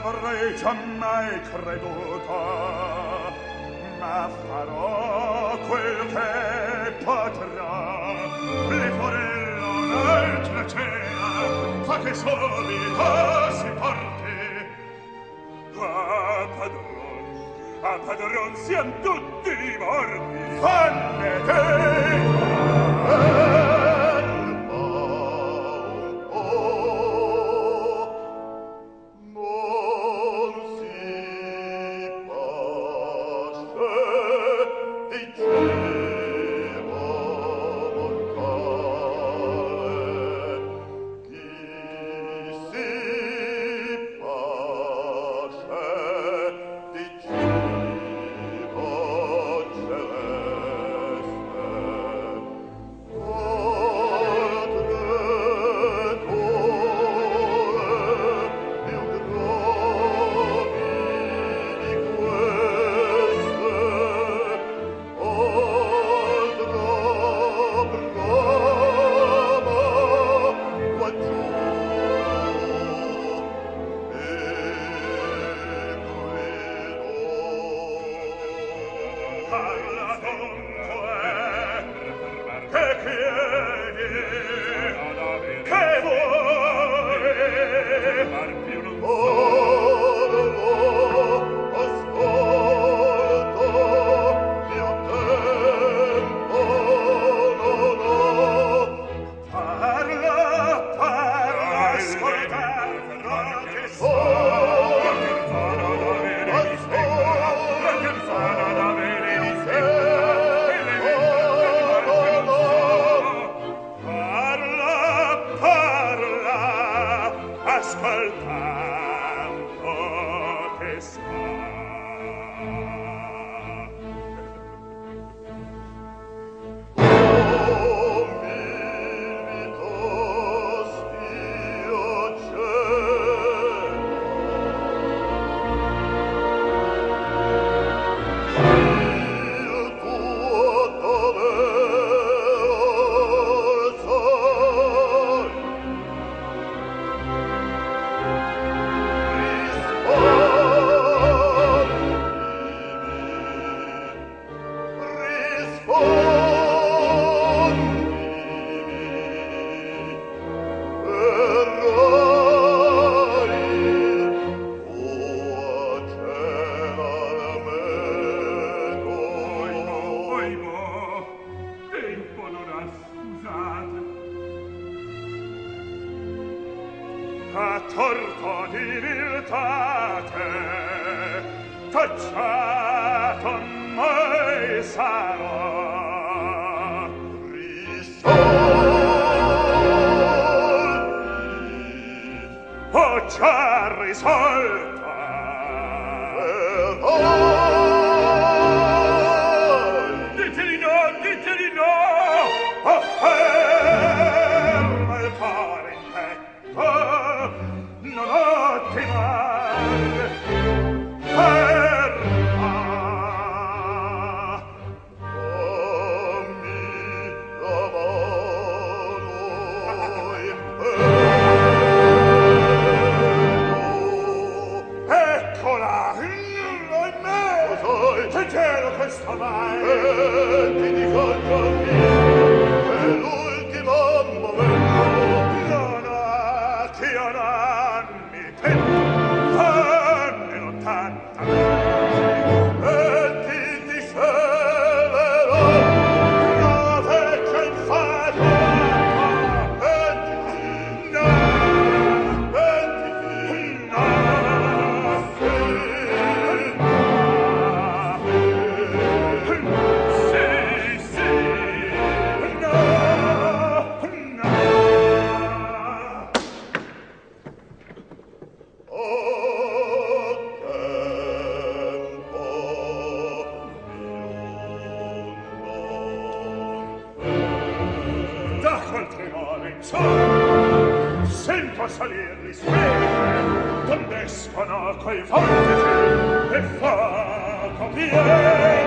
l'avrei giammai creduto, ma farò quel che potrò. Le forello un'altra cena, fa che subito si porti. A padron siam tutti morti. Fanne te! A torto di virtate, tacciato mai sarò. Risolvi, ho già risolta. Dite di no, dite di no. Ferma il cuore in petto, non ho timore. Ferma. Dammi la mano in petto. Eccola, ahimè. Che gelo questo mai? Ti dico già è l'ultimo momento. Non ha che non mi pento, fanne lontana e ti diceverò la vecchia infata. Pentiti, no, pentiti, no, sì, sì, no, no. Da quel tremore in sol sento salir le sfere, donde escono quei vortici e fuoco pieno.